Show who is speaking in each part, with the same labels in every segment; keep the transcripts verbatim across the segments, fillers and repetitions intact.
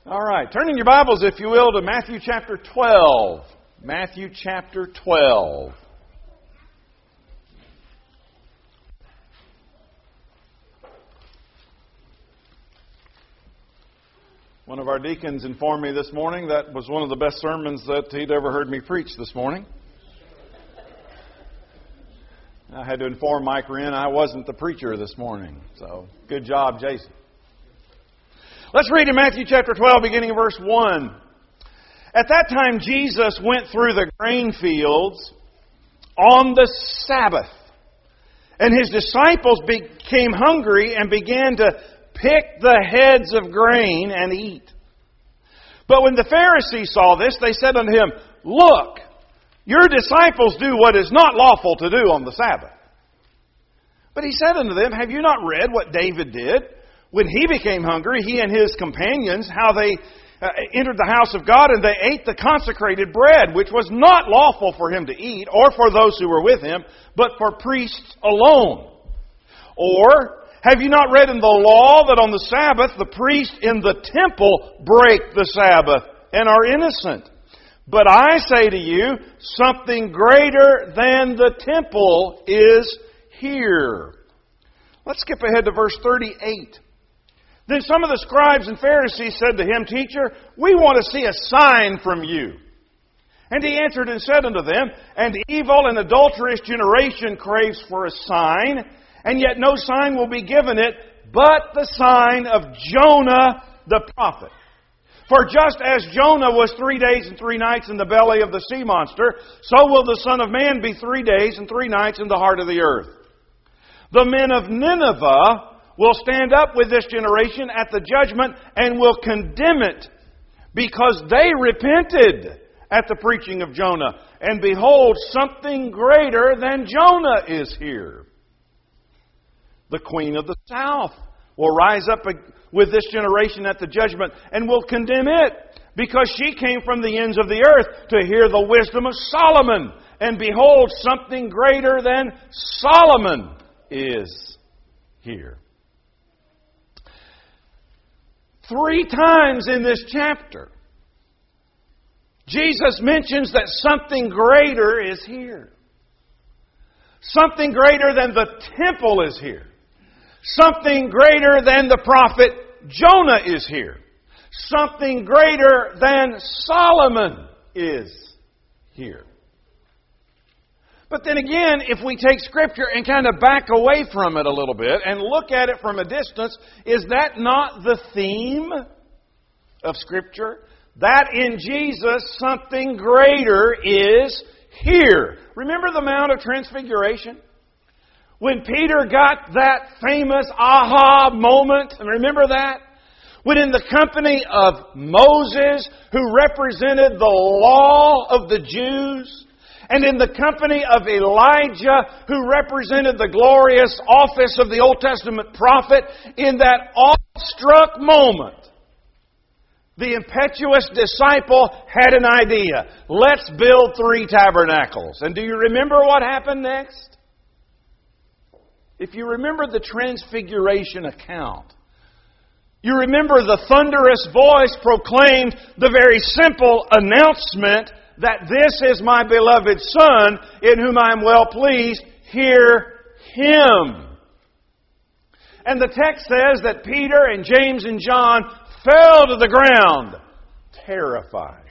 Speaker 1: All right, turn in your Bibles, if you will, to Matthew chapter twelve. Matthew chapter twelve. One of our deacons informed me this morning that was one of the best sermons that he'd ever heard me preach this morning. I had to inform Mike Wren I wasn't the preacher this morning. So, good job, Jason. Let's read in Matthew chapter twelve, beginning in verse one. At that time, Jesus went through the grain fields on the Sabbath. And His disciples became hungry and began to pick the heads of grain and eat. But when the Pharisees saw this, they said unto Him, Look, your disciples do what is not lawful to do on the Sabbath. But He said unto them, Have you not read what David did? When he became hungry, he and his companions, how they uh, entered the house of God and they ate the consecrated bread, which was not lawful for him to eat, or for those who were with him, but for priests alone. Or, have you not read in the law that on the Sabbath the priests in the temple break the Sabbath and are innocent? But I say to you, something greater than the temple is here. Let's skip ahead to verse thirty-eight. Then some of the scribes and Pharisees said to Him, Teacher, we want to see a sign from you. And He answered and said unto them, An evil and adulterous generation craves for a sign, and yet no sign will be given it, but the sign of Jonah the prophet. For just as Jonah was three days and three nights in the belly of the sea monster, so will the Son of Man be three days and three nights in the heart of the earth. The men of Nineveh will stand up with this generation at the judgment and will condemn it, because they repented at the preaching of Jonah. And behold, something greater than Jonah is here. The queen of the south will rise up with this generation at the judgment and will condemn it, because she came from the ends of the earth to hear the wisdom of Solomon. And behold, something greater than Solomon is here. Three times in this chapter, Jesus mentions that something greater is here. Something greater than the temple is here. Something greater than the prophet Jonah is here. Something greater than Solomon is here. But then again, if we take Scripture and kind of back away from it a little bit and look at it from a distance, is that not the theme of Scripture? That in Jesus something greater is here. Remember the Mount of Transfiguration? When Peter got that famous aha moment, and remember that? When in the company of Moses, who represented the law of the Jews, and in the company of Elijah, who represented the glorious office of the Old Testament prophet, in that awestruck moment, the impetuous disciple had an idea. Let's build three tabernacles. And do you remember what happened next? If you remember the Transfiguration account, you remember the thunderous voice proclaimed the very simple announcement that this is my beloved Son, in whom I am well pleased. Hear Him. And the text says that Peter and James and John fell to the ground, terrified.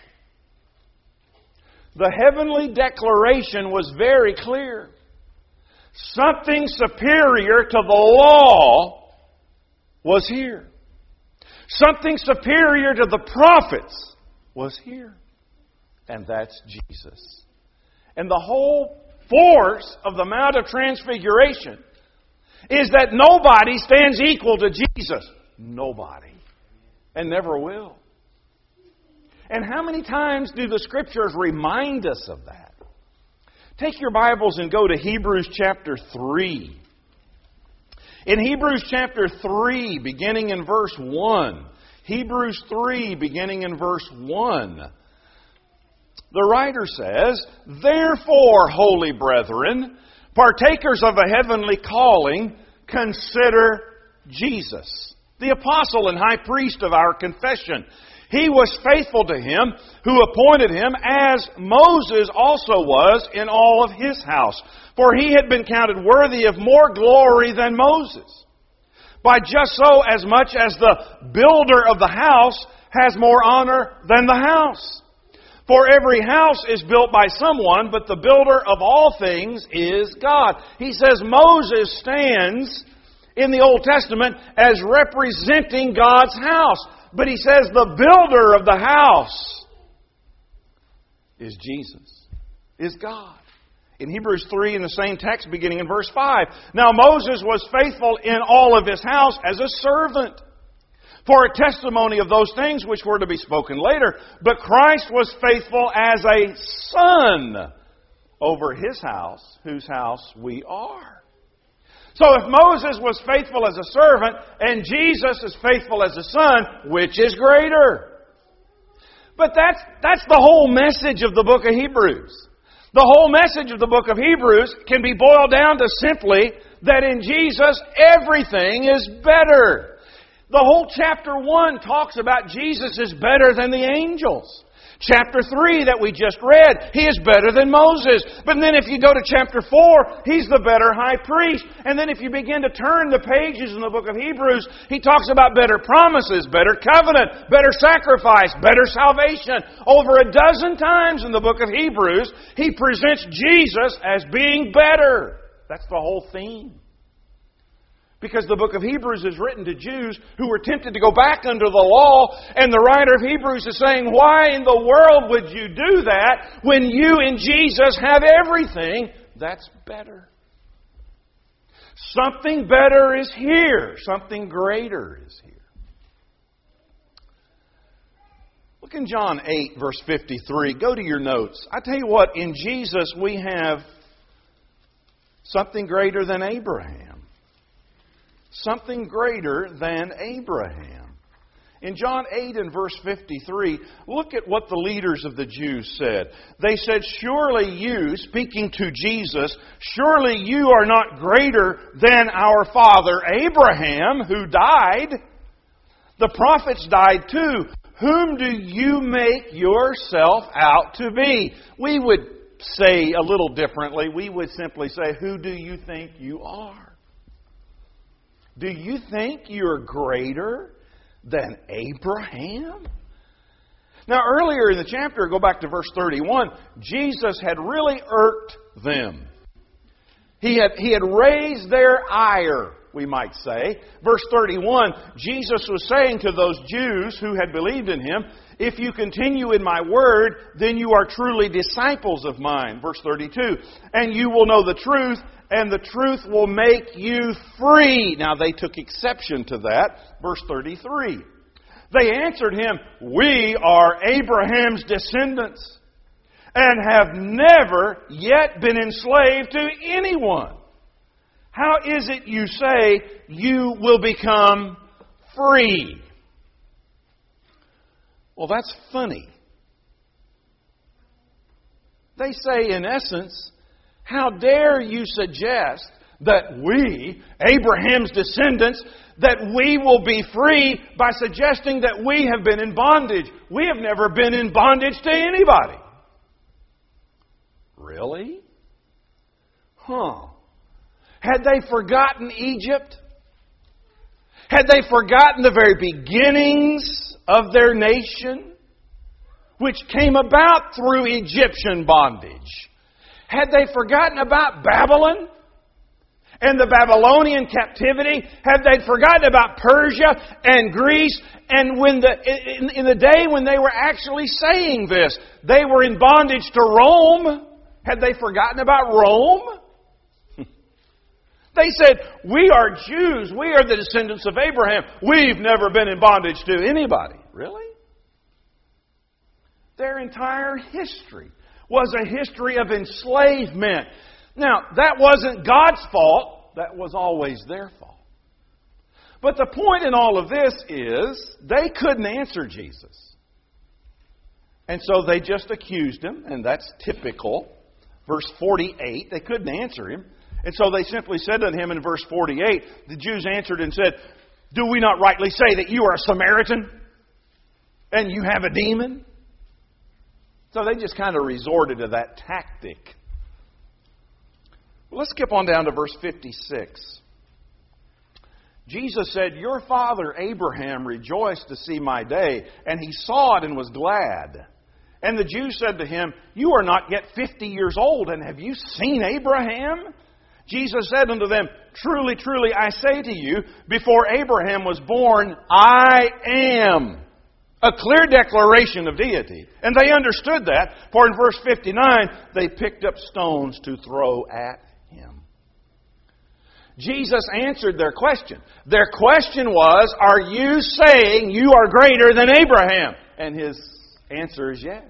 Speaker 1: The heavenly declaration was very clear. Something superior to the law was here. Something superior to the prophets was here. And that's Jesus. And the whole force of the Mount of Transfiguration is that nobody stands equal to Jesus. Nobody. And never will. And how many times do the Scriptures remind us of that? Take your Bibles and go to Hebrews chapter three. In Hebrews chapter three, beginning in verse one. Hebrews three, beginning in verse one. The writer says, Therefore, holy brethren, partakers of a heavenly calling, consider Jesus, the apostle and high priest of our confession. He was faithful to him who appointed him, as Moses also was in all of his house. For he had been counted worthy of more glory than Moses, by just so as much as the builder of the house has more honor than the house. For every house is built by someone, but the builder of all things is God. He says Moses stands in the Old Testament as representing God's house. But he says the builder of the house is Jesus, is God. In Hebrews three, in the same text, beginning in verse five, now Moses was faithful in all of his house as a servant, for a testimony of those things which were to be spoken later. But Christ was faithful as a son over his house, whose house we are. So if Moses was faithful as a servant and Jesus is faithful as a son, which is greater? But that's, that's the whole message of the book of Hebrews. The whole message of the book of Hebrews can be boiled down to simply that in Jesus everything is better. The whole chapter one talks about Jesus is better than the angels. Chapter three that we just read, He is better than Moses. But then if you go to chapter four, He's the better high priest. And then if you begin to turn the pages in the book of Hebrews, He talks about better promises, better covenant, better sacrifice, better salvation. Over a dozen times in the book of Hebrews, He presents Jesus as being better. That's the whole theme. Because the book of Hebrews is written to Jews who were tempted to go back under the law, and the writer of Hebrews is saying, why in the world would you do that when you in Jesus have everything that's better? Something better is here. Something greater is here. Look in John eight, verse fifty-three. Go to your notes. I tell you what, in Jesus we have something greater than Abraham. Something greater than Abraham. In John eight and verse fifty-three, look at what the leaders of the Jews said. They said, surely you, speaking to Jesus, surely you are not greater than our father Abraham, who died. The prophets died too. Whom do you make yourself out to be? We would say a little differently. We would simply say, who do you think you are? Do you think you're greater than Abraham? Now, earlier in the chapter, go back to verse thirty-one, Jesus had really irked them. He had, he had raised their ire, we might say. Verse thirty-one, Jesus was saying to those Jews who had believed in Him, if you continue in my word, then you are truly disciples of mine. Verse thirty-two, and you will know the truth, and the truth will make you free. Now they took exception to that. Verse thirty-three. They answered Him, we are Abraham's descendants and have never yet been enslaved to anyone. How is it you say you will become free? Well, that's funny. They say, in essence, how dare you suggest that we, Abraham's descendants, that we will be free by suggesting that we have been in bondage. We have never been in bondage to anybody. Really? Huh. Had they forgotten Egypt? Had they forgotten the very beginnings of their nation, which came about through Egyptian bondage? Had they forgotten about Babylon and the Babylonian captivity? Had they forgotten about Persia and Greece? And when the in, in the day when they were actually saying this, they were in bondage to Rome. Had they forgotten about Rome? They said, we are Jews. We are the descendants of Abraham. We've never been in bondage to anybody. Really? Their entire history was a history of enslavement. Now, that wasn't God's fault. That was always their fault. But the point in all of this is they couldn't answer Jesus. And so they just accused Him, and that's typical. Verse forty-eight, they couldn't answer Him. And so they simply said to Him in verse forty-eight, the Jews answered and said, Do we not rightly say that you are a Samaritan and you have a demon? So they just kind of resorted to that tactic. Well, let's skip on down to verse fifty-six. Jesus said, your father Abraham rejoiced to see my day, and he saw it and was glad. And the Jews said to him, you are not yet fifty years old, and have you seen Abraham? Jesus said unto them, truly, truly, I say to you, before Abraham was born, I am. A clear declaration of deity. And they understood that, for in verse fifty-nine, they picked up stones to throw at him. Jesus answered their question. Their question was, are you saying you are greater than Abraham? And his answer is yes.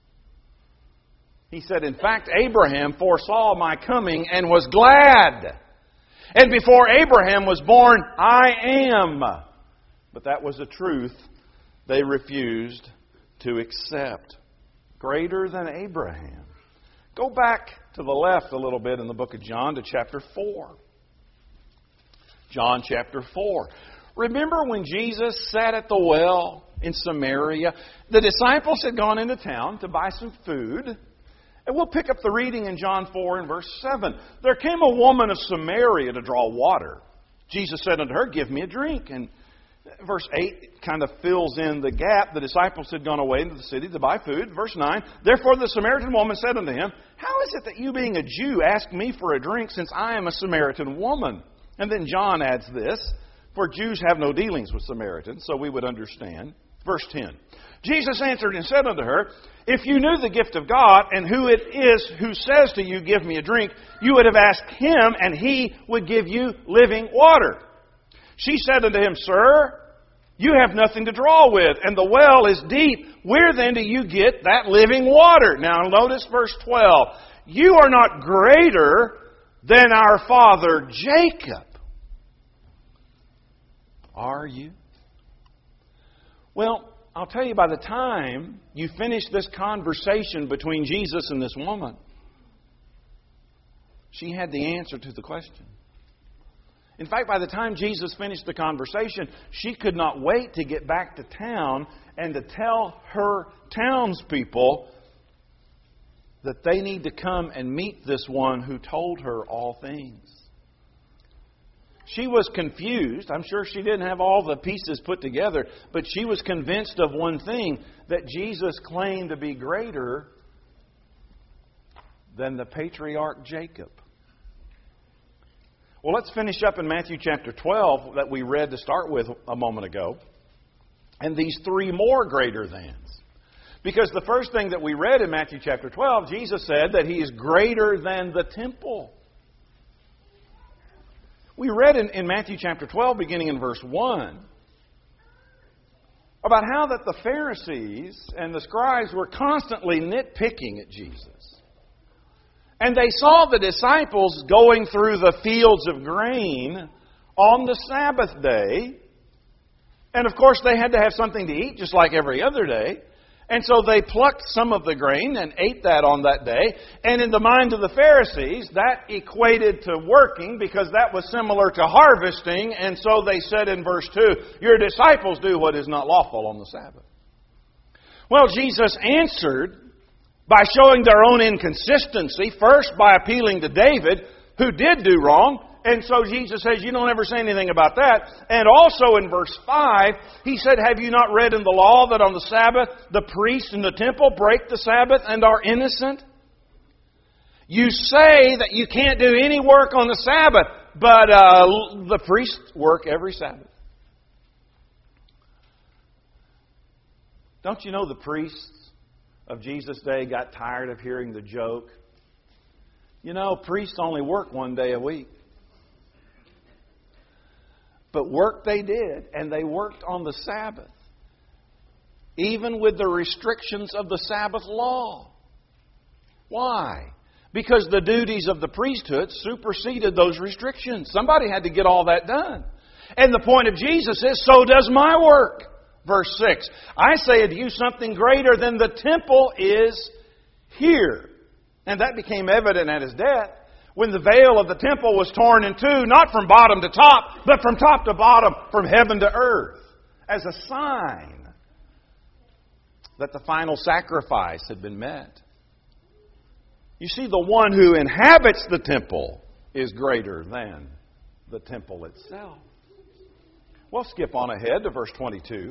Speaker 1: He said, in fact, Abraham foresaw my coming and was glad. And before Abraham was born, I am. But that was a truth they refused to accept. Greater than Abraham. Go back to the left a little bit in the book of John to chapter four. John chapter four. Remember when Jesus sat at the well in Samaria? The disciples had gone into town to buy some food. And we'll pick up the reading in John four and verse seven. There came a woman of Samaria to draw water. Jesus said unto her, give me a drink. And verse eight kind of fills in the gap. The disciples had gone away into the city to buy food. Verse nine, therefore the Samaritan woman said unto him, how is it that you being a Jew ask me for a drink, since I am a Samaritan woman? And then John adds this, for Jews have no dealings with Samaritans, so we would understand. Verse ten, Jesus answered and said unto her, if you knew the gift of God, and who it is who says to you, give me a drink, you would have asked him, and he would give you living water. She said unto him, sir, you have nothing to draw with, and the well is deep. Where then do you get that living water? Now notice verse twelve. You are not greater than our father Jacob. Are you? Well, I'll tell you, by the time you finish this conversation between Jesus and this woman, she had the answer to the question. In fact, by the time Jesus finished the conversation, she could not wait to get back to town and to tell her townspeople that they need to come and meet this one who told her all things. She was confused. I'm sure she didn't have all the pieces put together, but she was convinced of one thing, that Jesus claimed to be greater than the patriarch Jacob. Well, let's finish up in Matthew chapter twelve that we read to start with a moment ago. And these three more greater thans. Because the first thing that we read in Matthew chapter twelve, Jesus said that He is greater than the temple. We read in, in Matthew chapter twelve, beginning in verse one, about how that the Pharisees and the scribes were constantly nitpicking at Jesus. And they saw the disciples going through the fields of grain on the Sabbath day. And of course they had to have something to eat just like every other day. And so they plucked some of the grain and ate that on that day. And in the mind of the Pharisees, that equated to working, because that was similar to harvesting. And so they said in verse two, your disciples do what is not lawful on the Sabbath. Well, Jesus answered by showing their own inconsistency, first by appealing to David, who did do wrong. And so Jesus says, you don't ever say anything about that. And also in verse five, He said, have you not read in the law that on the Sabbath the priests in the temple break the Sabbath and are innocent? You say that you can't do any work on the Sabbath, but uh, the priests work every Sabbath. Don't you know the priests of Jesus' day got tired of hearing the joke? You know, priests only work one day a week. But work they did, and they worked on the Sabbath, even with the restrictions of the Sabbath law. Why? Because the duties of the priesthood superseded those restrictions. Somebody had to get all that done. And the point of Jesus is, so does my work. Verse six, I say unto you, something greater than the temple is here. And that became evident at His death, when the veil of the temple was torn in two, not from bottom to top, but from top to bottom, from heaven to earth, as a sign that the final sacrifice had been met. You see, the one who inhabits the temple is greater than the temple itself. Well, skip on ahead to verse twenty-two.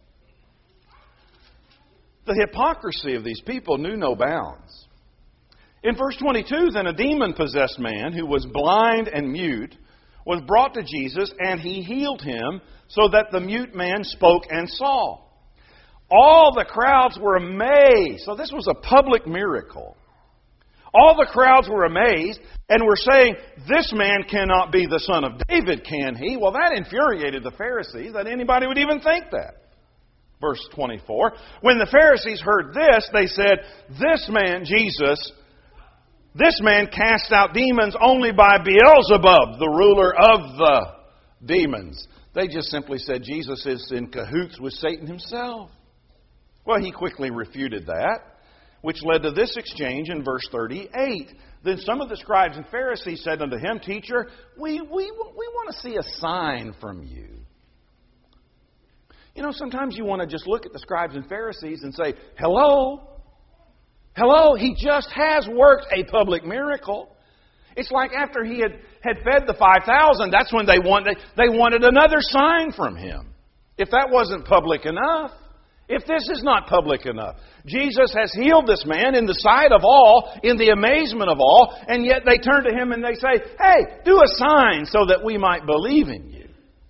Speaker 1: The hypocrisy of these people knew no bounds. In verse twenty-two, then a demon-possessed man who was blind and mute was brought to Jesus, and he healed him so that the mute man spoke and saw. All the crowds were amazed. So this was a public miracle. All the crowds were amazed and were saying, this man cannot be the son of David, can he? Well, that infuriated the Pharisees, that anybody would even think that. Verse twenty-four, when the Pharisees heard this, they said, this man, Jesus, this man casts out demons only by Beelzebub, the ruler of the demons. They just simply said Jesus is in cahoots with Satan himself. Well, he quickly refuted that, which led to this exchange in verse thirty-eight. Then some of the scribes and Pharisees said unto him, Teacher, we, we, we want to see a sign from you. You know, sometimes you want to just look at the scribes and Pharisees and say, hello, hello, he just has worked a public miracle. It's like after he had, had fed the five thousand, that's when they wanted, they wanted another sign from him. If that wasn't public enough, if this is not public enough. Jesus has healed this man in the sight of all, in the amazement of all, and yet they turn to him and they say, hey, do a sign so that we might believe in you.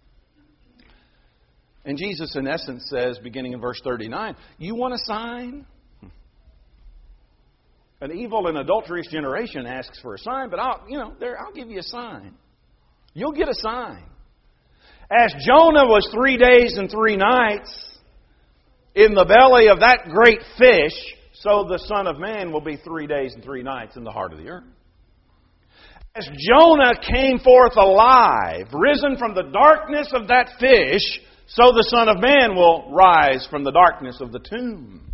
Speaker 1: And Jesus, in essence, says, beginning in verse thirty-nine, you want a sign? An evil and adulterous generation asks for a sign, but I'll, you know, there, I'll give you a sign. You'll get a sign. As Jonah was three days and three nights in the belly of that great fish, so the Son of Man will be three days and three nights in the heart of the earth. As Jonah came forth alive, risen from the darkness of that fish, so the Son of Man will rise from the darkness of the tomb.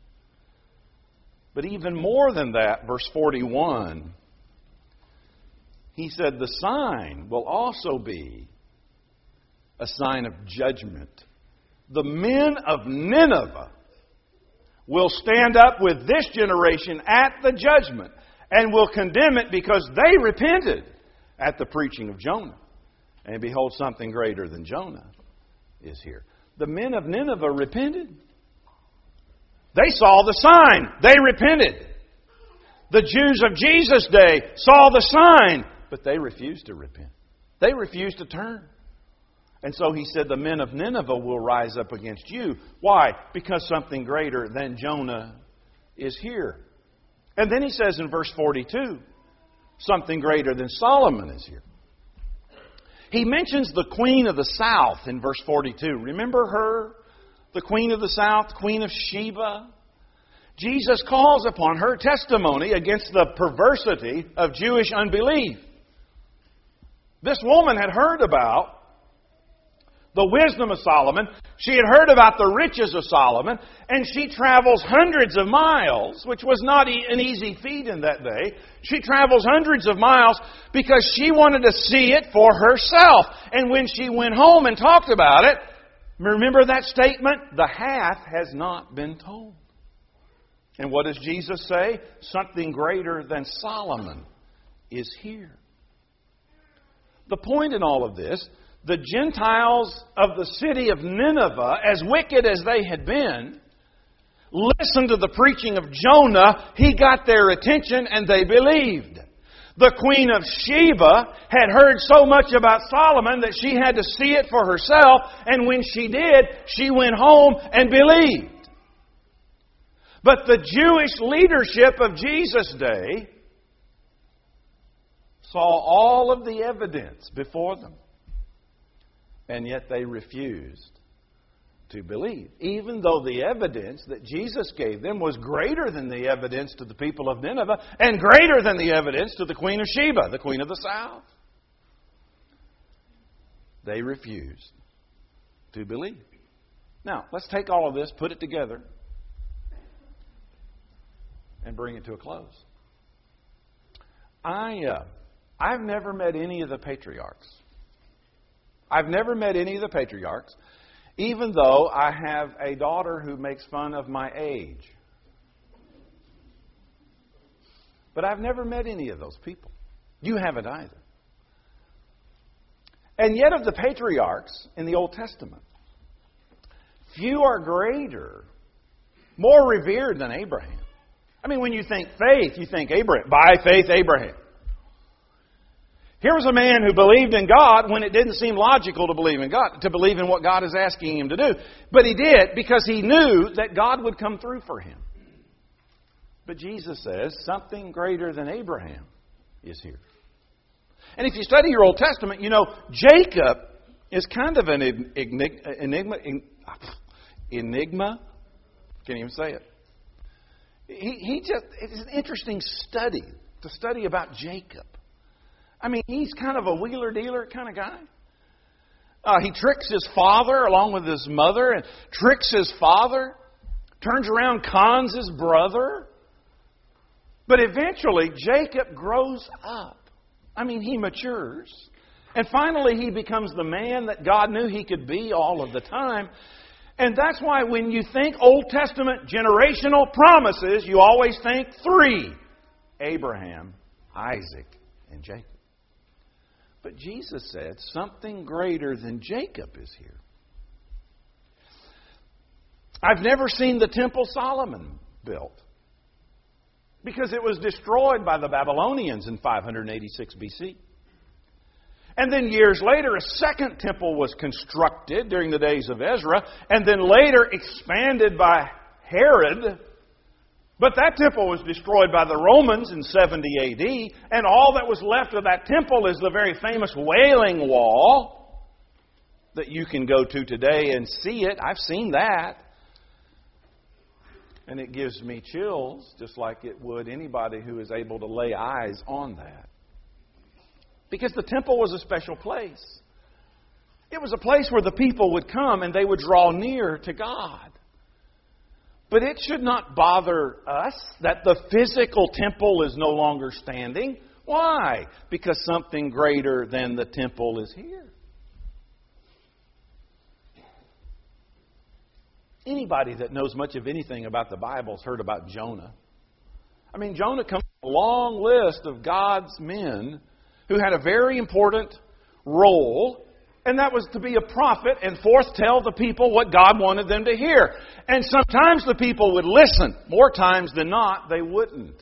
Speaker 1: But even more than that, verse forty-one, he said, the sign will also be a sign of judgment. The men of Nineveh will stand up with this generation at the judgment and will condemn it because they repented at the preaching of Jonah. And behold, something greater than Jonah is here. The men of Nineveh repented. They saw the sign. They repented. The Jews of Jesus' day saw the sign, but they refused to repent. They refused to turn. And so he said, the men of Nineveh will rise up against you. Why? Because something greater than Jonah is here. And then he says in verse forty-two, something greater than Solomon is here. He mentions the queen of the south in verse forty-two. Remember her? The queen of the south, Queen of Sheba. Jesus calls upon her testimony against the perversity of Jewish unbelief. This woman had heard about the wisdom of Solomon. She had heard about the riches of Solomon, and she travels hundreds of miles, which was not an easy feat in that day. She travels hundreds of miles because she wanted to see it for herself. And when she went home and talked about it, remember that statement? The half has not been told. And what does Jesus say? Something greater than Solomon is here. The point in all of this, the Gentiles of the city of Nineveh, as wicked as they had been, listened to the preaching of Jonah. He got their attention and they believed. The Queen of Sheba had heard so much about Solomon that she had to see it for herself. And when she did, she went home and believed. But the Jewish leadership of Jesus' day saw all of the evidence before them. And yet they refused to believe. Even though the evidence that Jesus gave them was greater than the evidence to the people of Nineveh and greater than the evidence to the Queen of Sheba, the Queen of the South. They refused to believe. Now, let's take all of this, put it together, and bring it to a close. I, uh, I've never met any of the patriarchs. I've never met any of the patriarchs, even though I have a daughter who makes fun of my age. But I've never met any of those people. You haven't either. And yet of the patriarchs in the Old Testament, few are greater, more revered than Abraham. I mean, when you think faith, you think Abraham. By faith, Abraham. Here was a man who believed in God when it didn't seem logical to believe in God, to believe in what God is asking him to do. But he did because he knew that God would come through for him. But Jesus says something greater than Abraham is here. And if you study your Old Testament, you know, Jacob is kind of an enigma. Enigma? Can't even say it. He, he just, it's an interesting study, to study about Jacob. I mean, he's kind of a wheeler-dealer kind of guy. Uh, he tricks his father along with his mother and tricks his father, turns around, cons his brother. But eventually, Jacob grows up. I mean, he matures. And finally, he becomes the man that God knew he could be all of the time. And that's why when you think Old Testament generational promises, you always think three: Abraham, Isaac, and Jacob. But Jesus said something greater than Jacob is here. I've never seen the temple Solomon built, because it was destroyed by the Babylonians in five eighty-six B C. And then years later, a second temple was constructed during the days of Ezra, and then later expanded by Herod. But that temple was destroyed by the Romans in seventy A D, and all that was left of that temple is the very famous Wailing Wall that you can go to today and see it. I've seen that. And it gives me chills, just like it would anybody who is able to lay eyes on that. Because the temple was a special place. It was a place where the people would come and they would draw near to God. But it should not bother us that the physical temple is no longer standing. Why? Because something greater than the temple is here. Anybody that knows much of anything about the Bible has heard about Jonah. I mean, Jonah comes from a long list of God's men who had a very important role, and that was to be a prophet and foretell the people what God wanted them to hear. And sometimes the people would listen. More times than not, they wouldn't.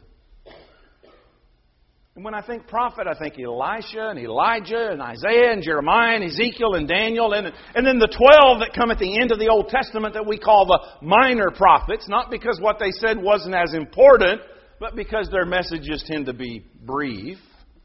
Speaker 1: And when I think prophet, I think Elisha and Elijah and Isaiah and Jeremiah and Ezekiel and Daniel. And, and then the twelve that come at the end of the Old Testament that we call the minor prophets. Not because what they said wasn't as important, but because their messages tend to be brief.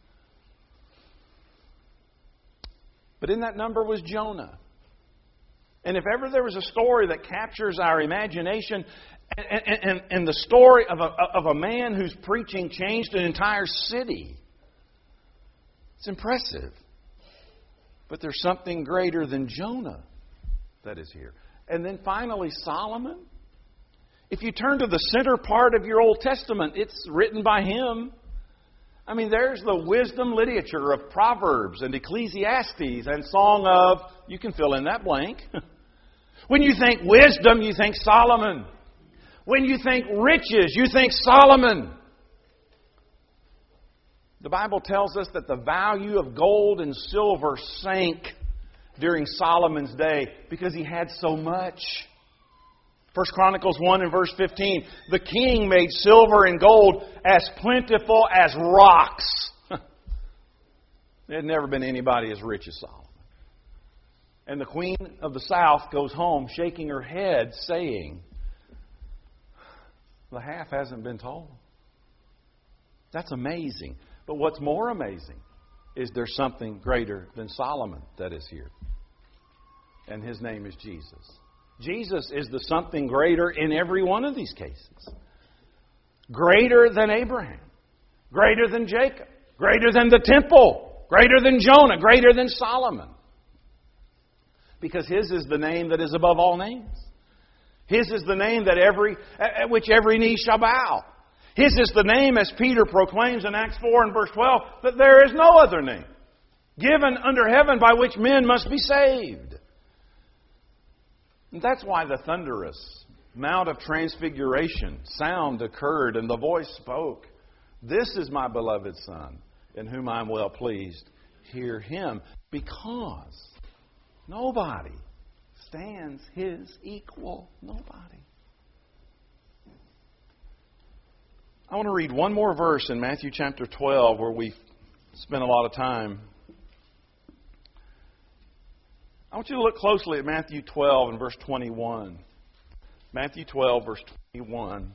Speaker 1: But in that number was Jonah. And if ever there was a story that captures our imagination, and, and, and the story of a, of a man whose preaching changed an entire city, it's impressive. But there's something greater than Jonah that is here. And then finally, Solomon. If you turn to the center part of your Old Testament, it's written by him. I mean, there's the wisdom literature of Proverbs and Ecclesiastes and Song of, you can fill in that blank. When you think wisdom, you think Solomon. When you think riches, you think Solomon. The Bible tells us that the value of gold and silver sank during Solomon's day because he had so much. First Chronicles one and verse fifteen, the king made silver and gold as plentiful as rocks. There had never been anybody as rich as Solomon. And the queen of the south goes home shaking her head saying, the half hasn't been told. That's amazing. But what's more amazing is there's something greater than Solomon that is here. And his name is Jesus. Jesus is the something greater in every one of these cases. Greater than Abraham. Greater than Jacob. Greater than the temple. Greater than Jonah. Greater than Solomon. Because his is the name that is above all names. His is the name that every at which every knee shall bow. His is the name, as Peter proclaims in Acts four and verse twelve, that there is no other name given under heaven by which men must be saved. And that's why the thunderous Mount of Transfiguration sound occurred and the voice spoke. This is my beloved Son, in whom I am well pleased. Hear Him, because nobody stands His equal. Nobody. I want to read one more verse in Matthew chapter twelve where we spent a lot of time. I want you to look closely at Matthew twelve and verse twenty-one. Matthew twelve, verse twenty-one.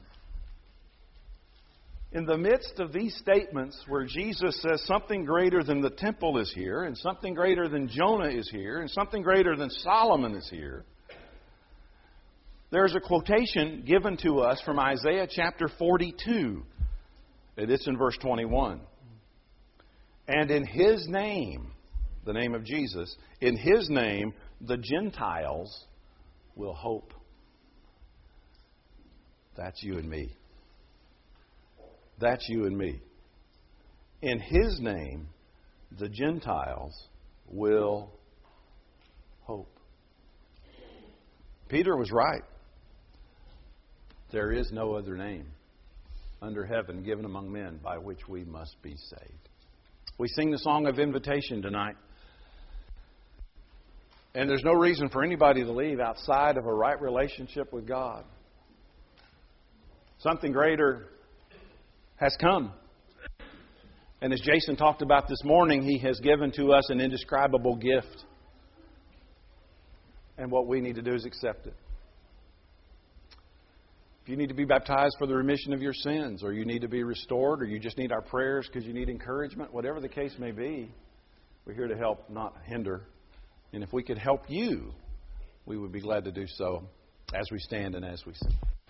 Speaker 1: In the midst of these statements where Jesus says something greater than the temple is here, and something greater than Jonah is here, and something greater than Solomon is here, there's a quotation given to us from Isaiah chapter forty-two. And it's in verse twenty-one. And in His name, the name of Jesus, in His name, the Gentiles will hope. That's you and me. That's you and me. In His name, the Gentiles will hope. Peter was right. There is no other name under heaven given among men by which we must be saved. We sing the song of invitation tonight. And there's no reason for anybody to leave outside of a right relationship with God. Something greater has come. And as Jason talked about this morning, He has given to us an indescribable gift. And what we need to do is accept it. If you need to be baptized for the remission of your sins, or you need to be restored, or you just need our prayers because you need encouragement, whatever the case may be, we're here to help, not hinder. And if we could help you, we would be glad to do so as we stand and as we sing.